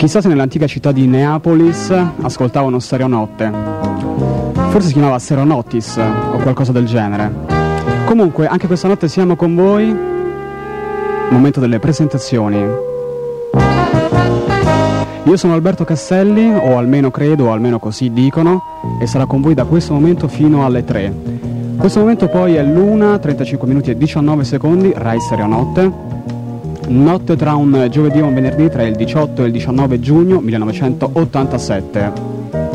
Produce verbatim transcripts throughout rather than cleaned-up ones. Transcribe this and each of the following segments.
Chissà se nell'antica città di Neapolis ascoltavano Stereonotte. Forse si chiamava Stereonottis o qualcosa del genere. Comunque, anche questa notte siamo con voi. Momento delle presentazioni. Io sono Alberto Castelli, o almeno credo, o almeno così dicono, e sarò con voi da questo momento fino alle tre. Questo momento poi è l'una, trentacinque minuti e diciannove secondi, Rai Stereonotte. Notte tra un giovedì e un venerdì tra il diciotto e il diciannove giugno millenovecentottantasette.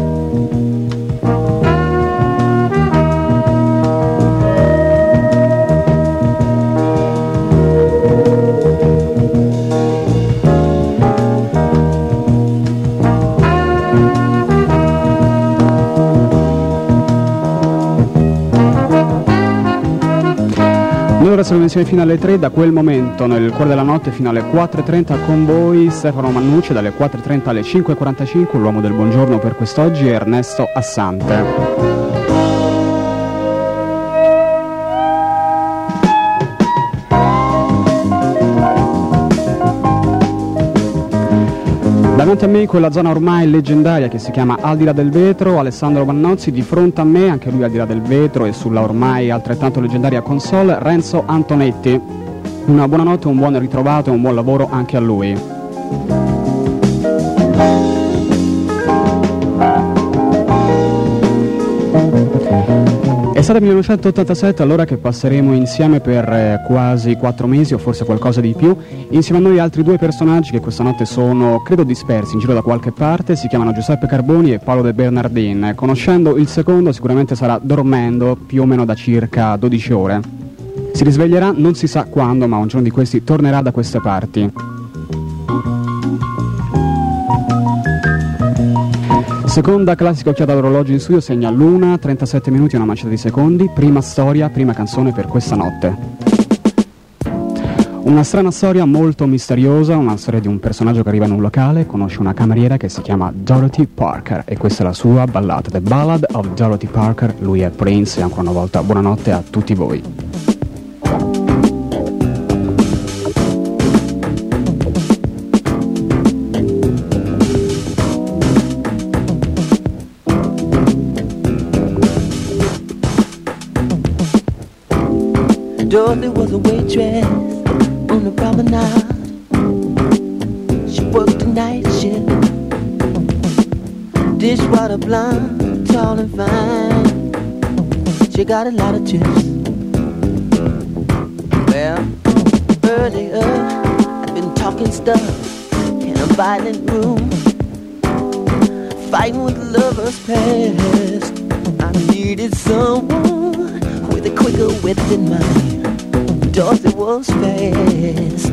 Ora siamo insieme fino alle tre, da quel momento nel cuore della notte fino alle quattro e trenta con voi Stefano Mannucci, dalle quattro e trenta alle cinque e quarantacinque l'uomo del buongiorno per quest'oggi è Ernesto Assante. Davanti a me quella zona ormai leggendaria che si chiama Al di là del vetro, Alessandro Vannozzi, di fronte a me, anche lui al di là del vetro e sulla ormai altrettanto leggendaria console, Renzo Antonetti. Una buona notte, un buon ritrovato e un buon lavoro anche a lui. È stato millenovecentottantasette allora che passeremo insieme per eh, quasi quattro mesi o forse qualcosa di più, insieme a noi altri due personaggi che questa notte sono, credo, dispersi in giro da qualche parte, si chiamano Giuseppe Carboni e Paolo De Bernardin. Conoscendo il secondo sicuramente sarà dormendo più o meno da circa dodici ore. Si risveglierà non si sa quando, ma un giorno di questi tornerà da queste parti. Seconda classica occhiata d'orologio in studio, segna l'una, trentasette minuti e una manciata di secondi. Prima storia, prima canzone per questa notte. Una strana storia molto misteriosa, una storia di un personaggio che arriva in un locale, conosce una cameriera che si chiama Dorothy Parker e questa è la sua ballata, The Ballad of Dorothy Parker. Lui è Prince e ancora una volta buonanotte a tutti voi. Dorothy was a waitress on the promenade. She worked a night shift. Dishwater blonde, tall and fine. She got a lot of tips. Well, earlier I'd been talking stuff in a violent room, fighting with lovers past. I needed someone with a quicker wit than mine. Dorothy was fast.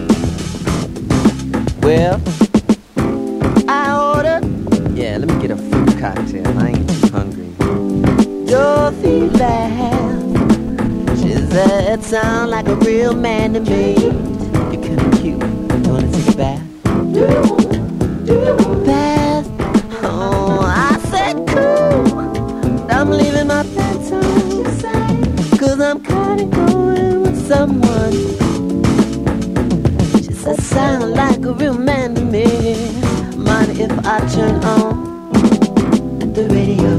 Well, I ordered, yeah, let me get a fruit cocktail, I ain't too hungry. Dorothy laughed. She said, sound like a real man to me. You're kinda cute, you wanna take a bath? Do you want, do you want bath? Oh, I said cool, I'm leaving my pants on, cause I'm kinda going with someone. She said, sound like a real man to me. Mind if I turn on the radio?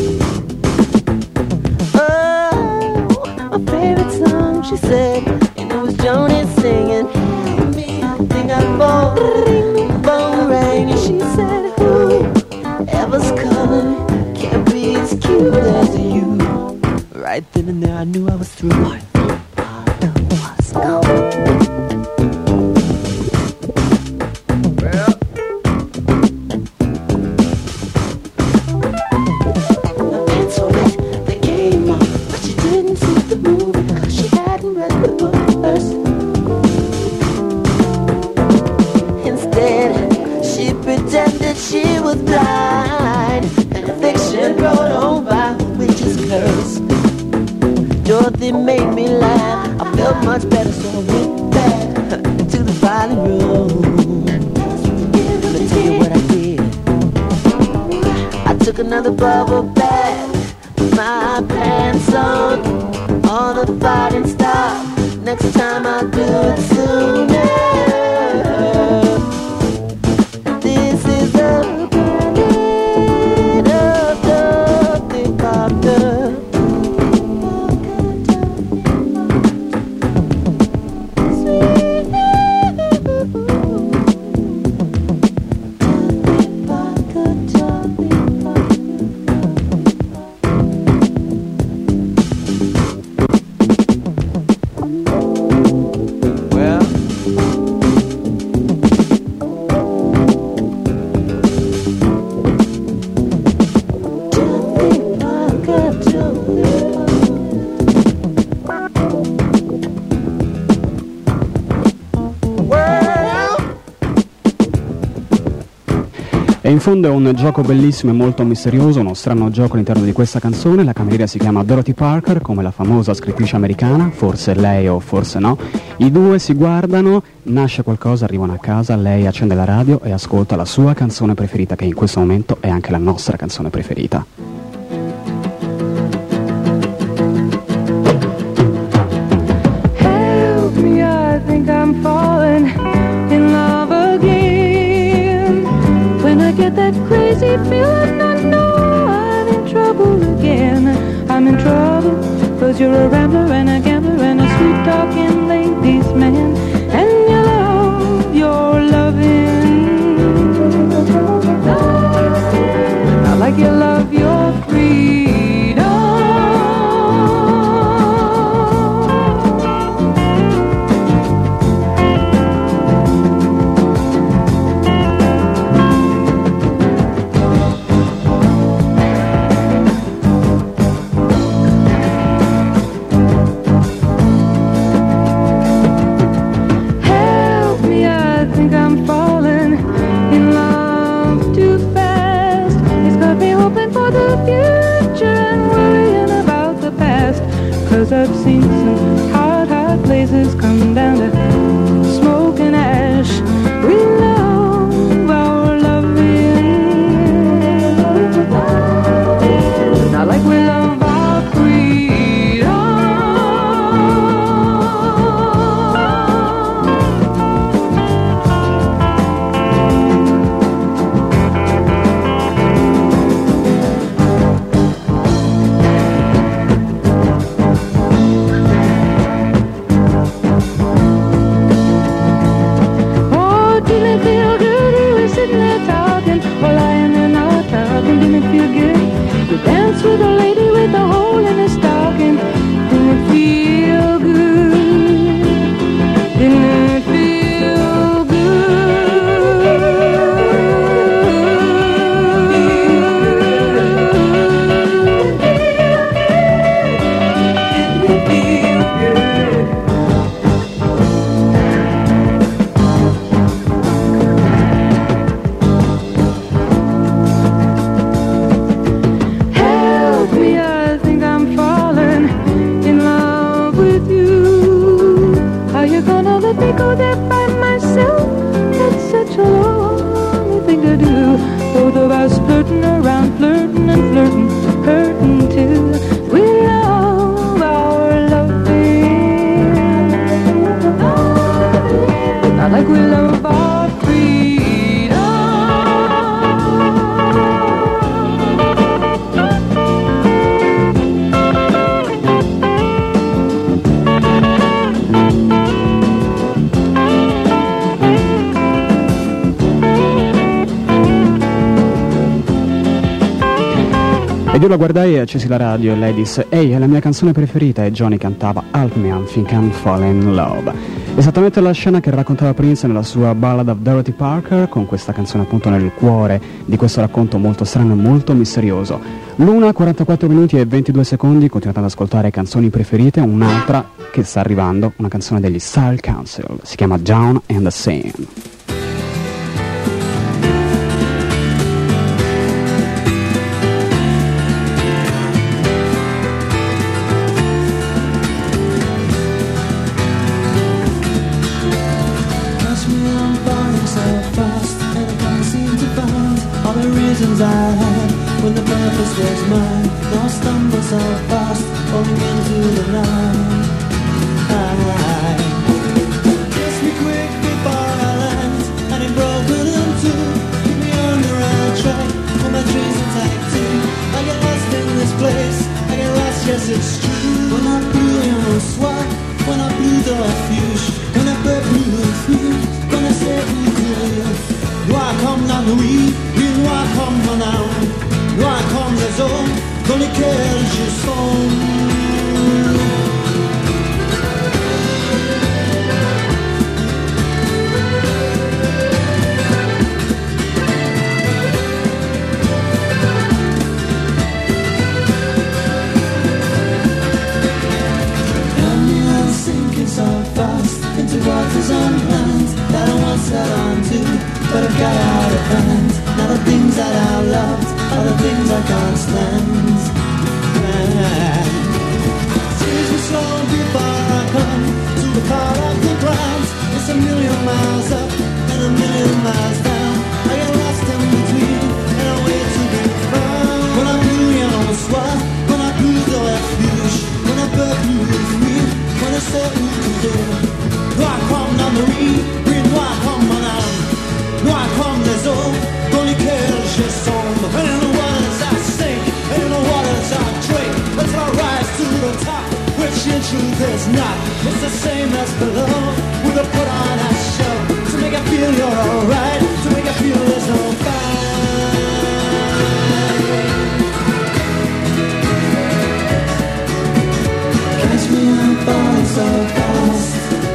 Oh, my favorite song, she said, and it was Joni singing. Help me, I think I fall. Phone rang and she said, who ever's coming can't be as cute as you. Right then and there I knew I was through. One, two, was go. Well, my pants were wet, they came off, but she didn't see the movie because she hadn't read the book first. Instead, she pretended she was blind, and a fiction brought home by a witch's curse. Dorothy made me laugh, I felt much better, so I went back to the violin room. Let me tell you what I did. I took another bubble bath, put my pants on, all the fighting stopped. Next time I'll do it sooner. This E in fondo è un gioco bellissimo e molto misterioso, uno strano gioco all'interno di questa canzone. La cameriera si chiama Dorothy Parker, come la famosa scrittrice americana, forse lei o forse no. I due si guardano, nasce qualcosa, arrivano a casa, lei accende la radio e ascolta la sua canzone preferita, che in questo momento è anche la nostra canzone preferita. Help me, I think I'm falling in love again. When I get that crazy feeling, I know I'm in trouble again. I'm in trouble, cause you're a rambler and a gambler and a sweet-talking ladies' man. And you love your loving, not like you love your freedom. Cause I've seen some hot, hot places come down to smoke and ash. We love our loving, not like we love our freedom. Dance with a lady with a hole in his stocking. Didn't it feel good? Didn't it feel good? Didn't it feel good? Go there by myself, that's such a lonely thing to do. Both of us flirting around, flirting and flirting, hurting too. We love our loving, not like we love our freedom. Ed io la guardai e accesi la radio e lei disse: ehi, è la mia canzone preferita, e Johnny cantava Help Me, I Think I'm Falling in Love. Esattamente la scena che raccontava Prince nella sua Ballad of Dorothy Parker, con questa canzone appunto nel cuore di questo racconto molto strano e molto misterioso. L'una, quarantaquattro minuti e ventidue secondi, continuate ad ascoltare canzoni preferite, un'altra che sta arrivando, una canzone degli Style Council, si chiama Down and the Scene. I had when the purpose was mine. Now I stumble so fast, falling into the night. I kiss me quick before I land, and it broken in two. Keep me on the right track, when my dreams are tight too. I get lost in this place, I get lost, yes it's true. When I blew in a swat, when I blew the fuge, when I blew the fuse, when I said we could. Noir comme la nuit, plus noir comme mon âme, noir comme les eaux dans lesquelles je sombre. And you're sinking so fast into waters on land that I once held on to. But I've got out of hand, now the thing are the things I can't stand. Seems me slow before I come to the part of the grounds. It's a million miles up and a million miles down. I get lost in between and I wait to be found. When I blue, you know, soir, when I blue de refuge, when I peux plus fuir, when I sais où tu es. Noir comme la nuit, oui, noir comme mon âme, noir comme les eaux dans lesquelles je sombre. And in the waters I sink, and in the waters I drink, until I rise to the top, which in truth is not. It's the same as below, with a put on a show, to make I feel you're alright, to make I feel there's no fight. Catch me, I'm falling so fast.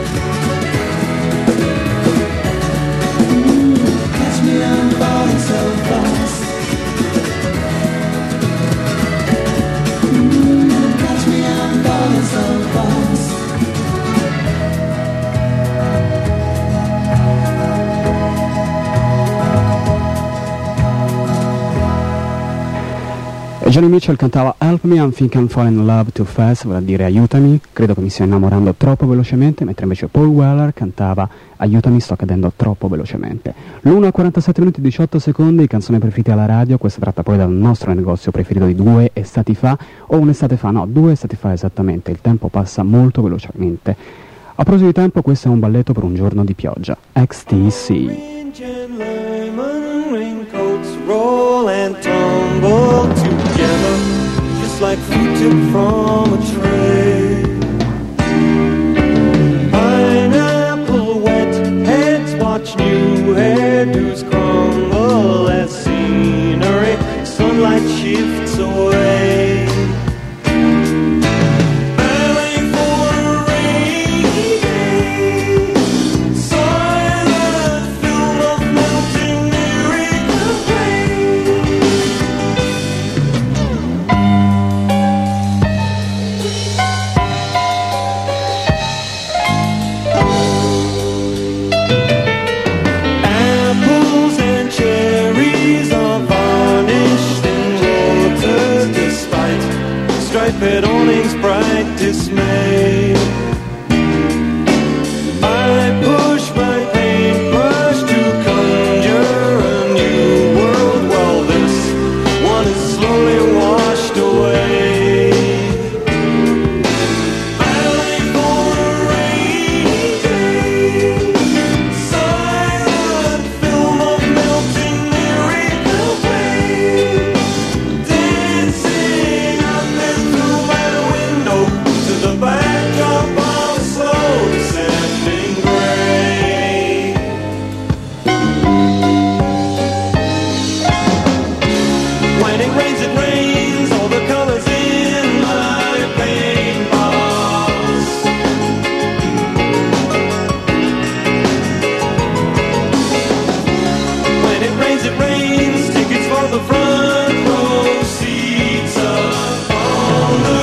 Catch me, I'm falling so fast. Catch me, I'm falling so fast. E Johnny Mitchell cantava Help Me, I'm think I'm falling in love too fast, vuol dire aiutami, credo che mi stia innamorando troppo velocemente, mentre invece Paul Weller cantava aiutami, sto cadendo troppo velocemente. L'uno a quarantasette minuti e diciotto secondi, canzone preferita alla radio, questa tratta poi dal nostro negozio preferito di due estati fa, o un'estate fa, no, due estati fa esattamente, il tempo passa molto velocemente. A proposito di tempo, questo è un balletto per un giorno di pioggia, X T C. Roll and tumble together, just like fruit tipped from a tray. Pineapple wet heads watch new hairdos crumble as scenery, sunlight shifts away. Striped awnings, bright dismay. I push my paintbrush to conjure a new world, while this one is slowly washed away. I lay for a rainy day, silent film of melting miracle way, dancing up and through my window to the backdrop of slow descending gray. When it rains, it rains, all the colors in my paintbox. When it rains, it rains, tickets for the front row seats up on the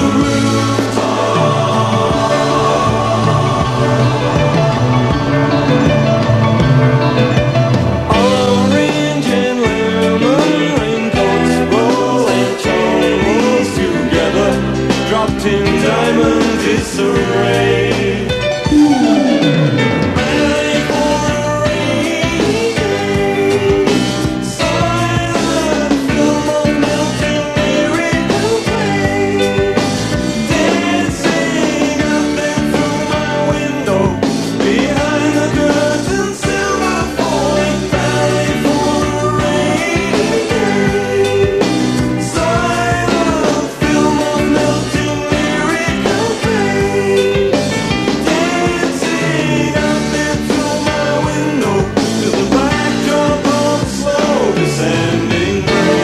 rooftop. Orange and lemon raincoats roll and tumbles together, dropped in diamond disarray. Ready for a rainy day, silent film of melting miracle way, dancing up and through my window, behind the curtain, silver falling, valley for a rainy day, silent film of melting miracle way, dancing up and through my window to the backdrop of slow descending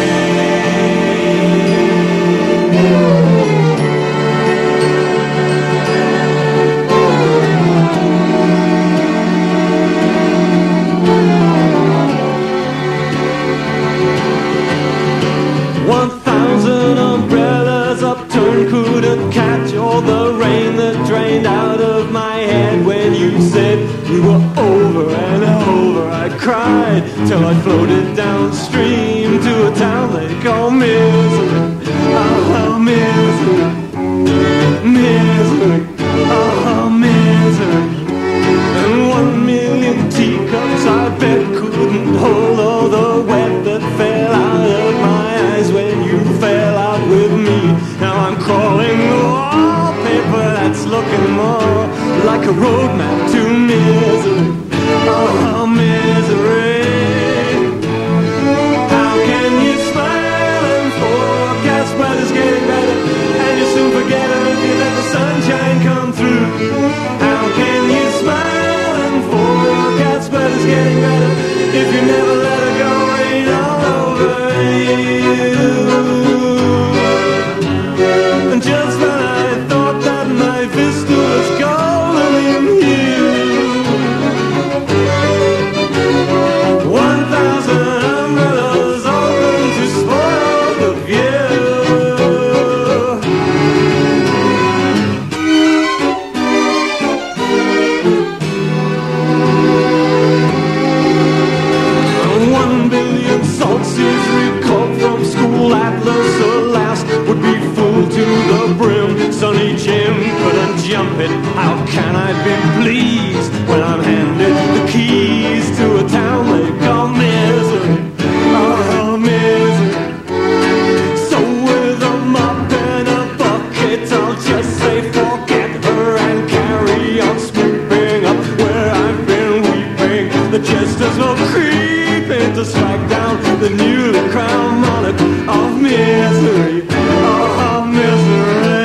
One thousand umbrellas upturned couldn't catch all the rain that drained out of my head when you said we were over and over. I cried till I floated downstream to a town they call misery. Oh, misery, misery, oh, misery. And one million teacups I bet couldn't hold all the wet that fell out of my eyes when you fell out with me. Now I'm crawling wallpaper that's looking more like a roadmap to misery. Oh, misery. How can you smile and forecast weather's getting better, and you soon forget it if you let the sunshine come through? How can you smile and forecast weather's getting better if you never let it go rain all over you? And just when I thought that my vista was golden in you, one thousand umbrellas open to spoil the view. One billion salt seas recalled from school atlas, alas, would be full to the brim. Sonny Jim couldn't jump it. How can I be pleased when I'm handed the keys to a town they call misery? Oh, misery. So with a mop and a bucket, I'll just say forget her and carry on sweeping up where I've been weeping. The jesters will creep in to strike down the newly crowned monarch of misery. Oh, misery.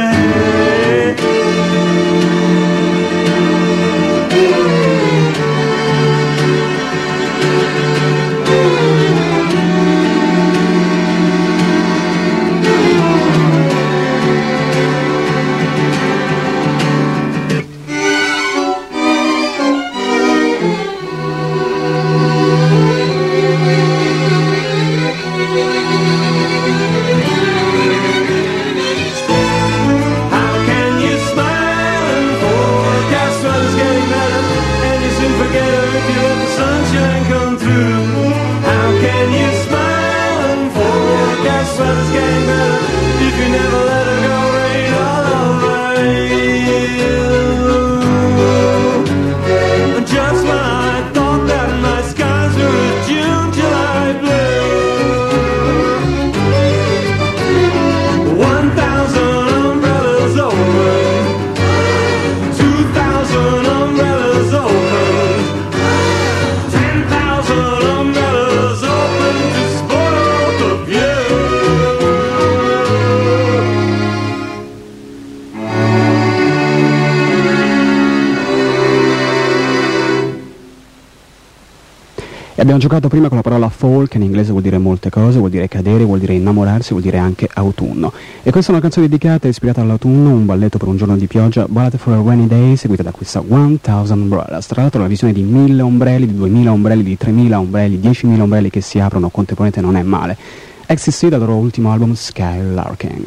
Abbiamo giocato prima con la parola fall, che in inglese vuol dire molte cose, vuol dire cadere, vuol dire innamorarsi, vuol dire anche autunno. E questa è una canzone dedicata e ispirata all'autunno, un balletto per un giorno di pioggia, Ballad for a Rainy Day, seguita da questa one thousand Umbrellas. Tra l'altro la visione di mille ombrelli, di duemila ombrelli, di tremila ombrelli, diecimila ombrelli che si aprono contemporaneamente non è male. X T C dal loro ultimo album Skylarking.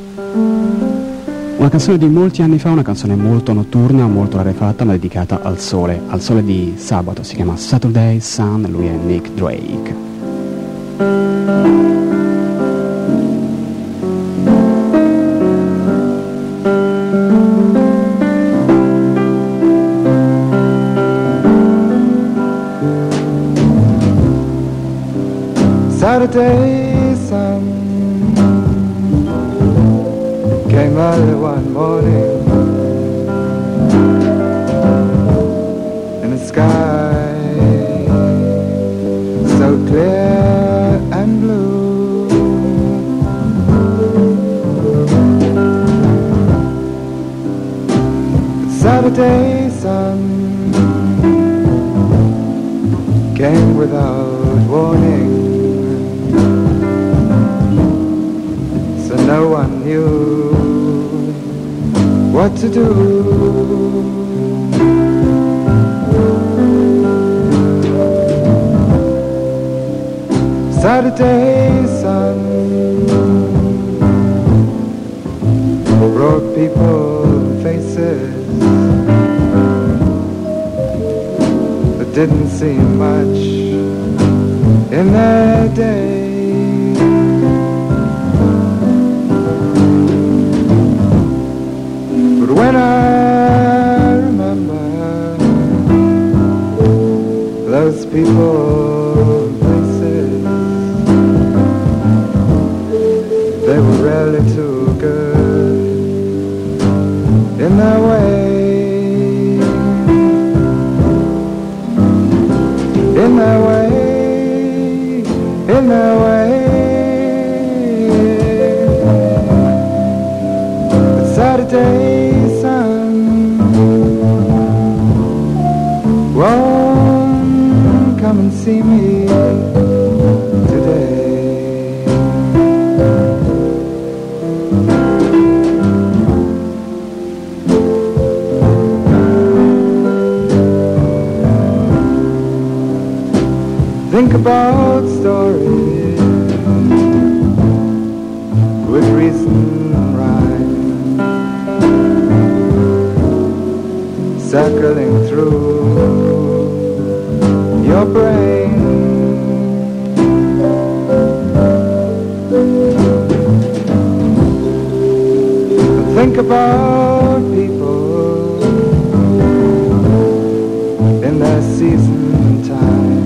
Una canzone di molti anni fa, una canzone molto notturna, molto rarefatta, ma dedicata al sole, al sole di sabato, si chiama Saturday Sun, lui è Nick Drake. Saturday sun came early one morning in the sky so clear and blue. The Saturday sun came without warning, so no one knew what to do. Saturday sun brought people faces that didn't seem much in their day. about people in their season time,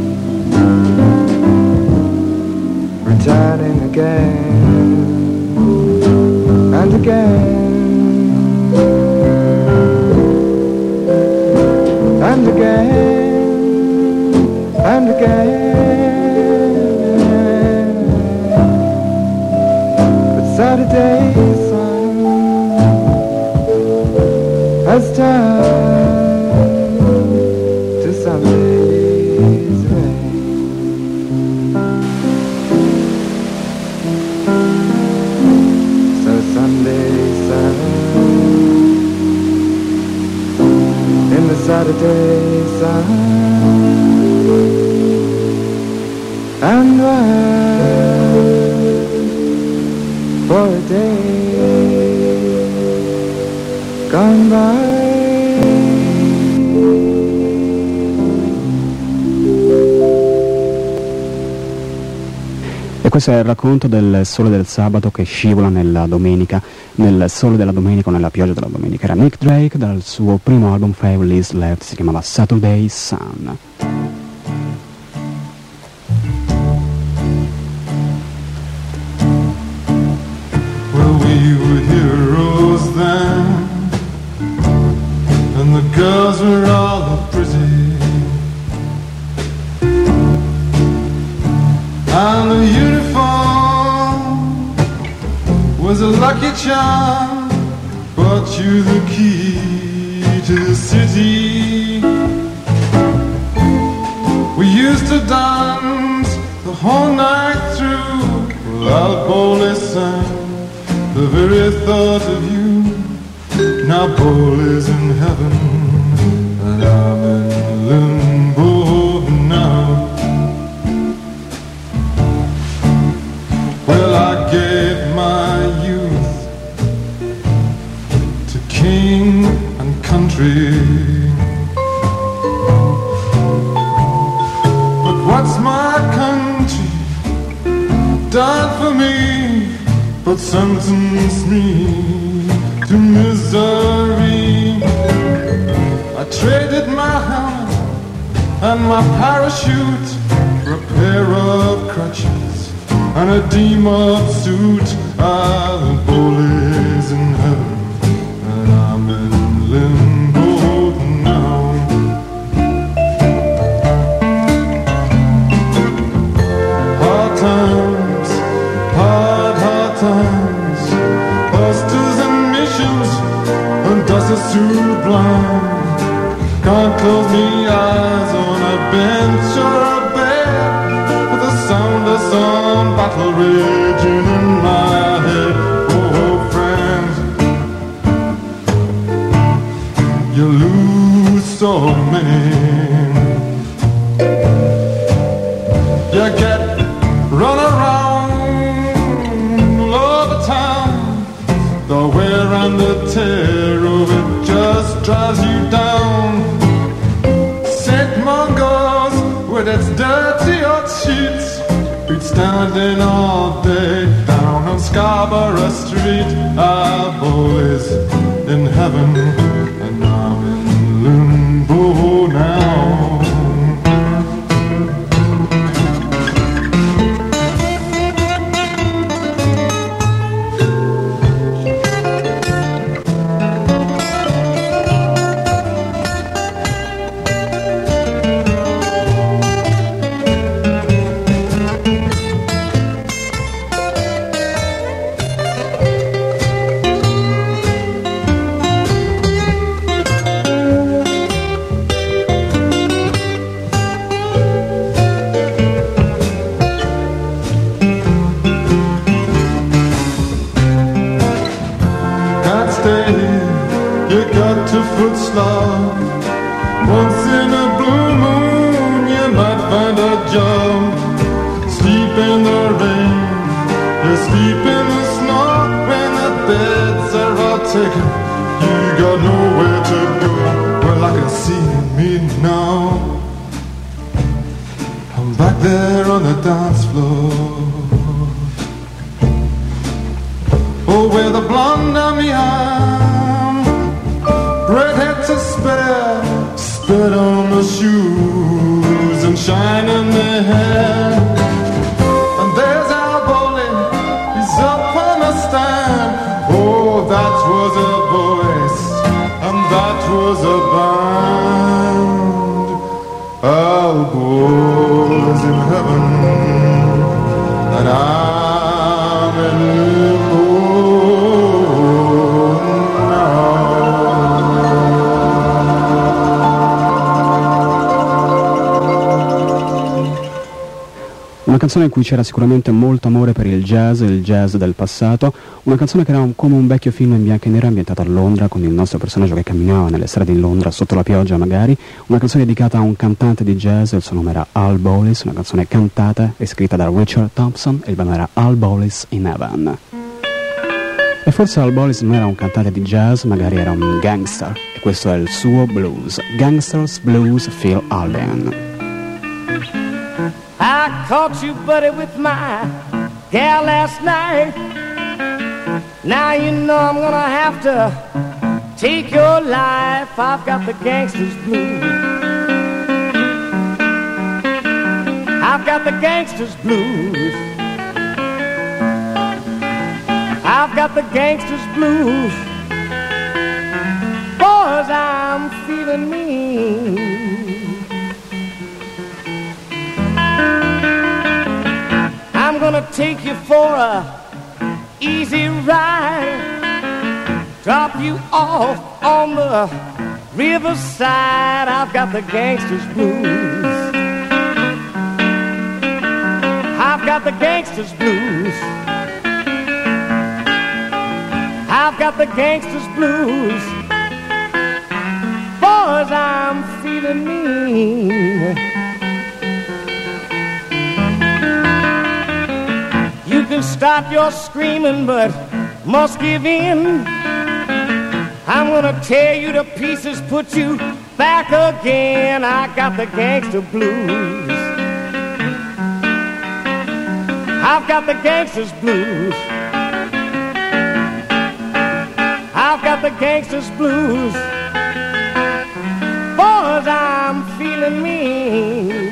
returning again and again and again and again. But Saturday sun has turned to Sunday's rain. So Sunday sun in the Saturday sun, and ride for a day gone by. E questo è il racconto del sole del sabato che scivola nella domenica, nel sole della domenica o nella pioggia della domenica. Era Nick Drake dal suo primo album Five Is Left, si chiamava Saturday Sun. Well, we were heroes then, and the girls were all pretty, and the uniform was a lucky charm, brought you the key to the city. We used to dance the whole night through, while boldly sang the very thought of you. Now Paul is in heaven, and I'm in limbo now. Well, I gave my youth to king and country, but what's my country done for me but sentenced me to misery? I traded my helmet and my parachute for a pair of crutches and a deem-up suit. Ah, the bully's in heaven, and I'm in limbo now. Hard times, hard, hard times, posters and missions, and dust is too blind. Can't close me eyes on a bench or a bed, with the sound of some battle raging in my head. Oh, friend, you lose so many. You get run around all over town, the wear and the tear of it just drives you down. Saint Mungo's with its dirty old sheets, we'd standing all day down on Scarborough Street. Our boys in heaven, and I'm in limbo now. Once in a blue moon you might find a job. Sleep in the rain, you sleep in the snow. When the beds are all taken, you got nowhere to go. Well, I can see me now, I'm back there on the dance floor. Oh, where the blonde on me eyes hand. And there's our bully, he's up on the stand. Oh, that was a voice, and that was a band. Our boys in heaven, and I'm in limbo now. Una canzone in cui c'era sicuramente molto amore per il jazz, il jazz del passato, una canzone che era un, come un vecchio film in bianco e nero ambientato a Londra, con il nostro personaggio che camminava nelle strade di Londra sotto la pioggia magari, una canzone dedicata a un cantante di jazz, il suo nome era Al Bowles, una canzone cantata e scritta da Richard Thompson e il brano era Al Bowles in Heaven. E forse Al Bowles non era un cantante di jazz, magari era un gangster, e questo è il suo blues, Gangsters Blues Phil Alden. I caught you, buddy, with my gal last night. Now you know I'm gonna have to take your life. I've got the gangster's blues. I've got the gangster's blues. I've got the gangster's blues. Boys, I'm feeling mean. I'm gonna take you for a easy ride, drop you off on the riverside. I've got the gangster's blues. I've got the gangster's blues. I've got the gangster's blues. Boys, I'm feeling mean. You can stop your screaming, but must give in. I'm gonna tear you to pieces, put you back again. I got the gangster blues. I've got the gangster's blues. I've got the gangster's blues. Boys, I'm feeling mean.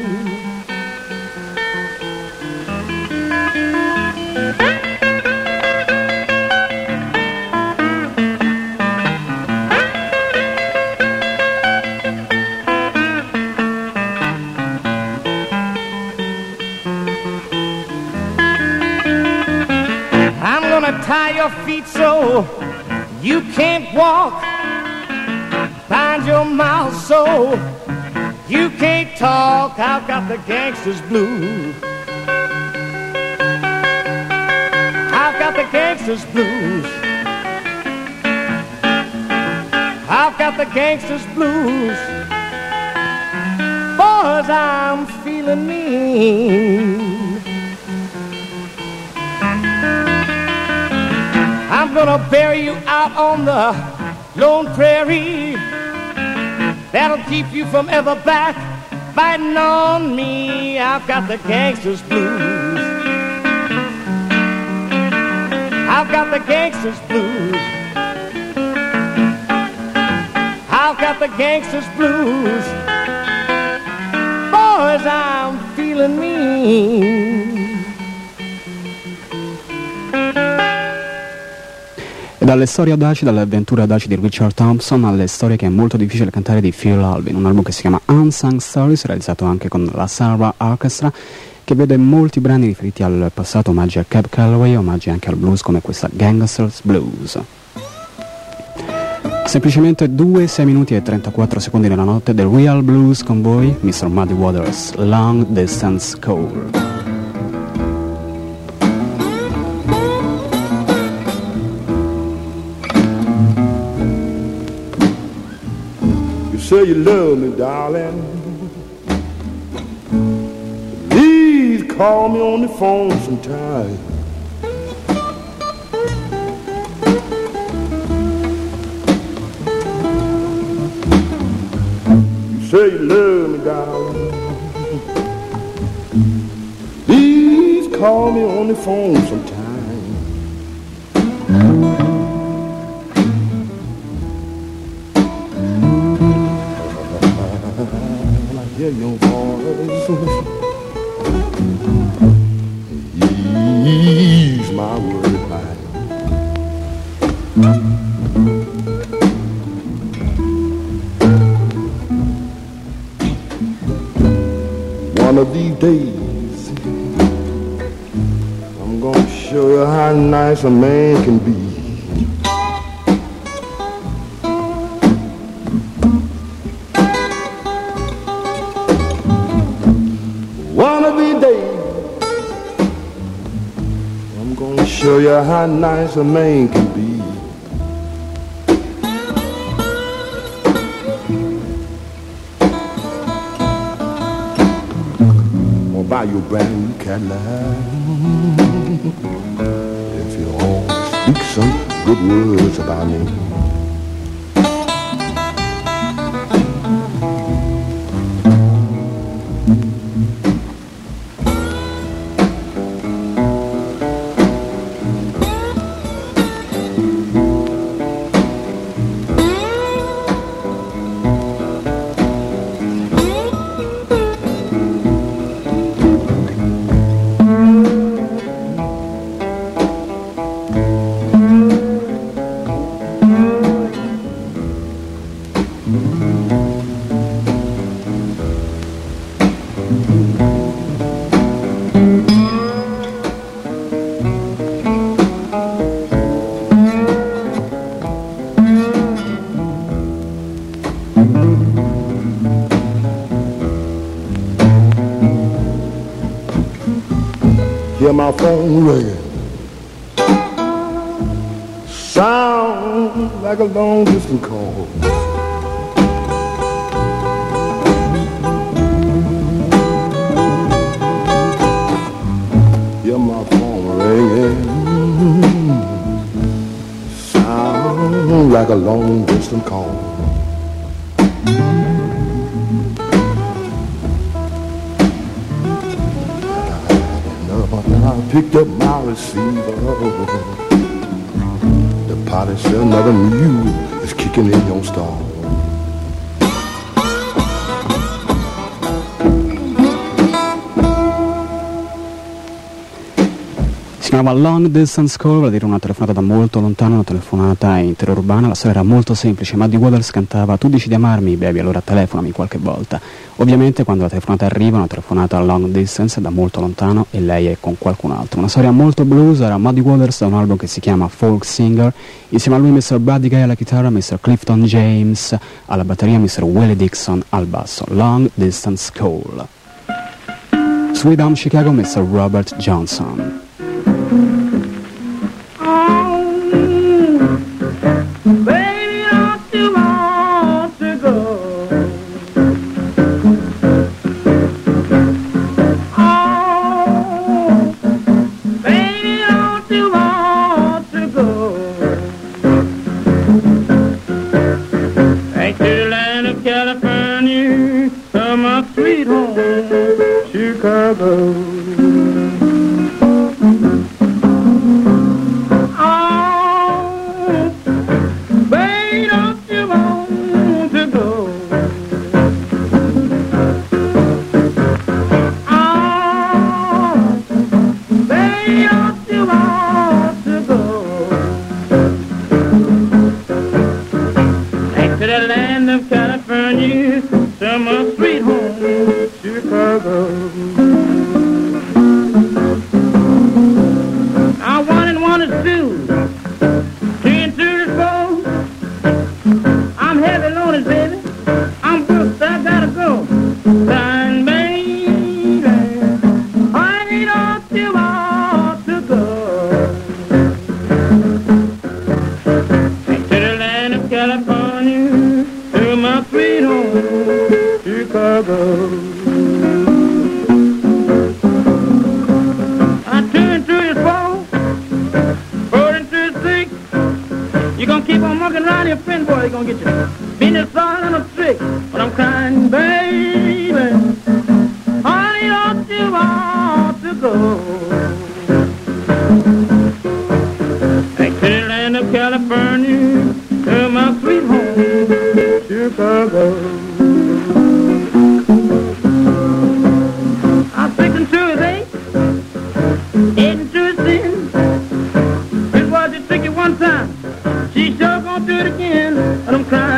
Tie your feet so you can't walk. Bind your mouth so you can't talk. I've got the gangster's blues. I've got the gangster's blues. I've got the gangster's blues. Boys, I'm feeling mean. I'm gonna bury you out on the lone prairie. That'll keep you from ever back biting on me. I've got the gangster's blues. I've got the gangster's blues. I've got the gangster's blues. Boys, I'm feeling mean. E dalle storie audaci, dalle avventure audaci di Richard Thompson alle storie che è molto difficile cantare di Phil Alden, un album che si chiama Unsung Stories, realizzato anche con la Sarah Orchestra, che vede molti brani riferiti al passato, omaggi a Cab Calloway, omaggi anche al blues come questa Gangsters Blues. Semplicemente due, sei minuti e trentaquattro secondi nella notte del Real Blues con voi, mister Muddy Waters, Long Distance Call. Say you love me, darling. Please call me on the phone sometime. You say you love me, darling. Please call me on the phone sometime. Hear your voice, of these days, I'm gonna show you how nice a man can be. One of these days, I'm gonna show you how nice a man can be. Buy you a brand new Cadillac if you all speak some good words about me. Hear my phone ringing, sound like a long distance call. Hear my phone ringing, sound like a long distance call. I picked up my receiver. The party said another mule is kicking in your stall. Si chiamava Long Distance Call, vuol dire una telefonata da molto lontano, una telefonata interurbana. La storia era molto semplice. Muddy Waters cantava: tu dici di amarmi, baby, allora telefonami qualche volta. Ovviamente quando la telefonata arriva, una telefonata a long distance, da molto lontano, e lei è con qualcun altro. Una storia molto blues. Era Muddy Waters da un album che si chiama Folk Singer. Insieme a lui mister Buddy Guy alla chitarra, mister Clifton James alla batteria, mister Willie Dixon al basso. Long Distance Call. Sweet Home Chicago, mister Robert Johnson. Baby, don't you want to go? Oh, baby, don't you want to go? Back to the land of California, to my sweet home, Chicago.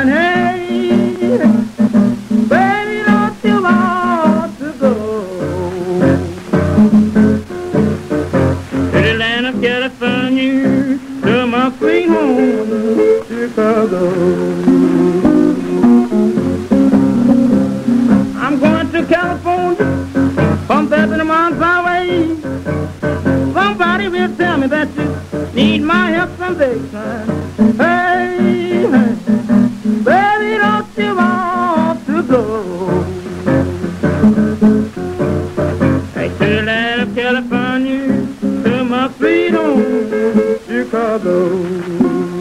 Baby, don't you want to go? land of California to my sweet home, Chicago. I'm going to California, from there to Mount Highway. Somebody will tell me that you need my help someday, son. Hey, hey, baby, don't you want to go? Hey, to the land of California, to my sweet home, Chicago.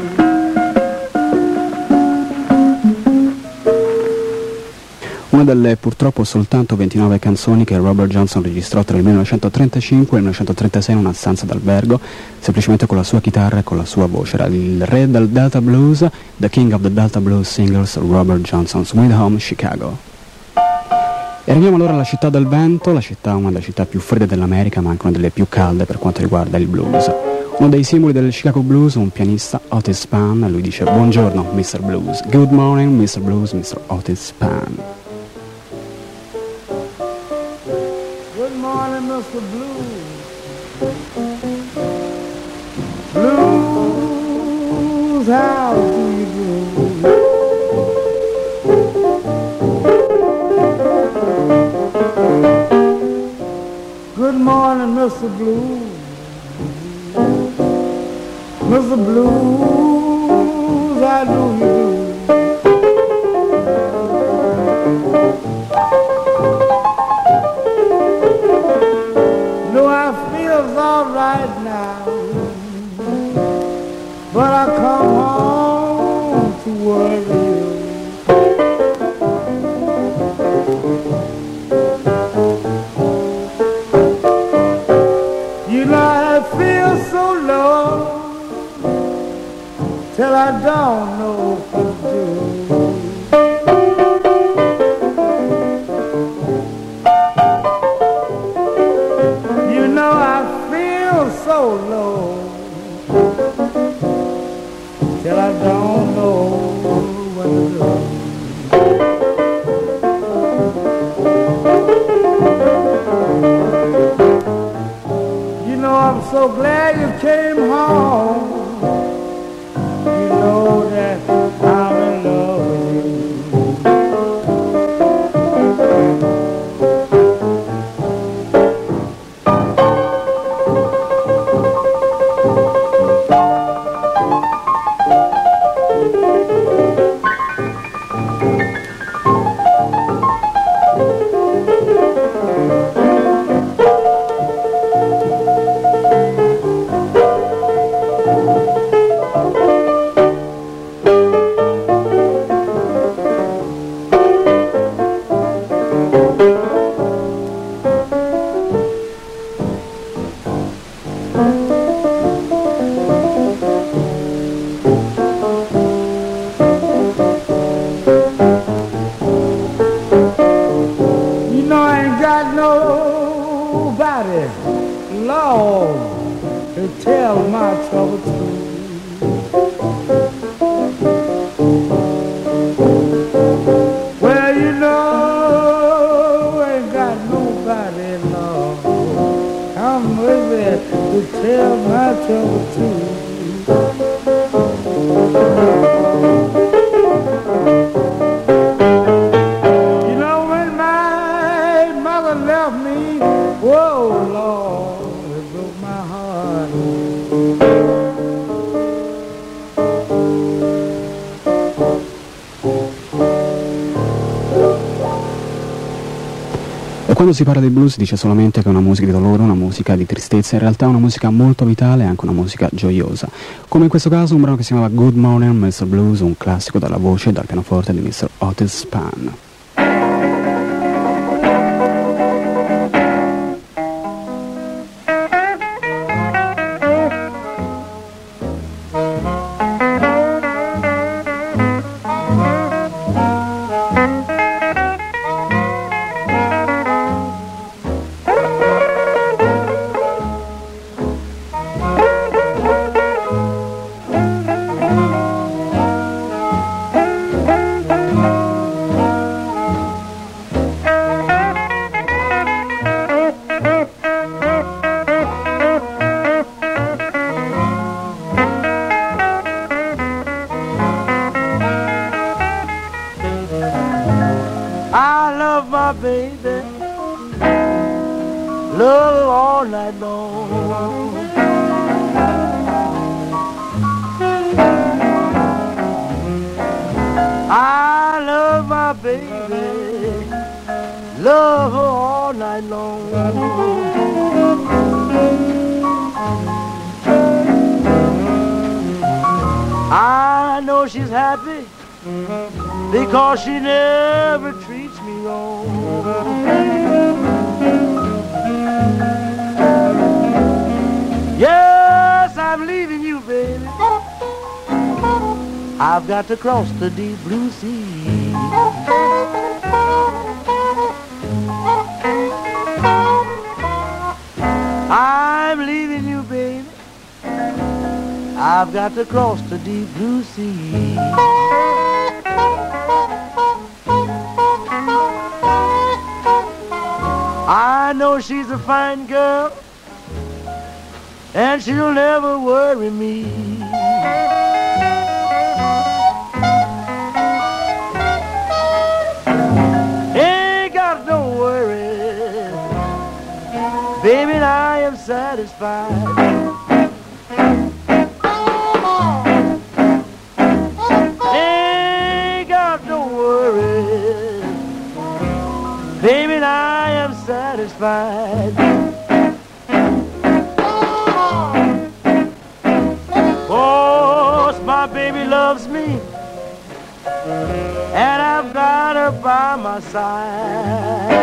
Una delle purtroppo soltanto ventinove canzoni che Robert Johnson registrò tra il millenovecentotrentacinque e il millenovecentotrentasei in una stanza d'albergo, semplicemente con la sua chitarra e con la sua voce. Era il re del Delta Blues, the king of the Delta Blues singers, Robert Johnson, Sweet Home, Chicago. E arriviamo allora alla città del vento, la città, una delle città più fredde dell'America, ma anche una delle più calde per quanto riguarda il blues. Uno dei simboli del Chicago Blues, un pianista, Otis Spann, lui dice: buongiorno mister Blues, good morning mister Blues, mister Otis Spann. Good morning, mister Blues. Blues, how do you do? Good morning, mister Blues. mister Blues, how do you do? All right now, but I come home to worry you. You know I feel so low till I don't know what to do. So low till I don't know what to do. You know I'm so glad you came home. You know that I'm in love with you. Quando si parla di blues si dice solamente che è una musica di dolore, una musica di tristezza, in realtà è una musica molto vitale e anche una musica gioiosa. Come in questo caso un brano che si chiamava Good Morning mister Blues, un classico dalla voce e dal pianoforte di mister Otis Spann. baby, love her all night long. I love my baby, love her all night long. I know she's happy because she never treats me wrong. Yes, I'm leaving you, baby. I've got to cross the deep blue sea. I'm leaving you, baby. I've got to cross the deep blue sea. I know she's a fine girl, and she'll never worry me. Ain't got no worries, baby, and I am satisfied. Baby, and I am satisfied. Oh, my baby loves me, and I've got her by my side.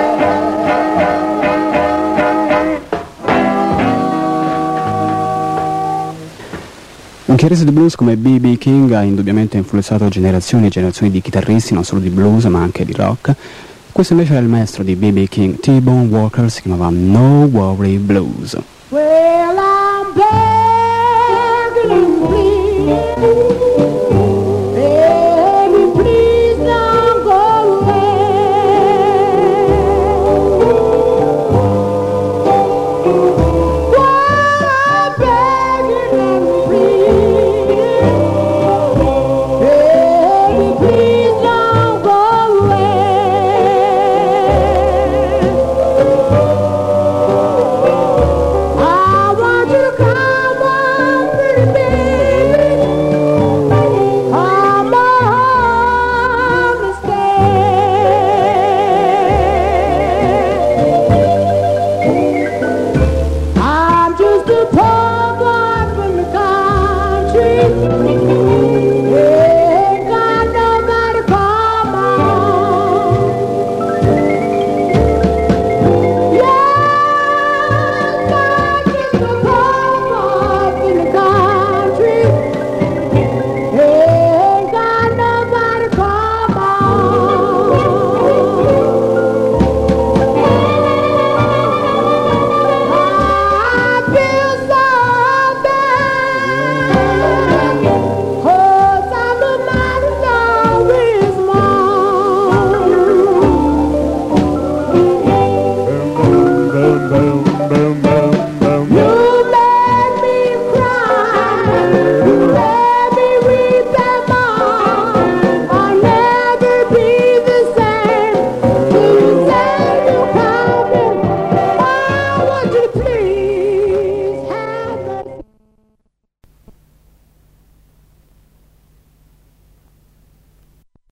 Un chiarese di blues come B B King ha indubbiamente influenzato generazioni e generazioni di chitarristi, non solo di blues ma anche di rock. Questo invece era il maestro di B B King, T-Bone Walker, si chiamava No Worry Blues. Well, I'm bad.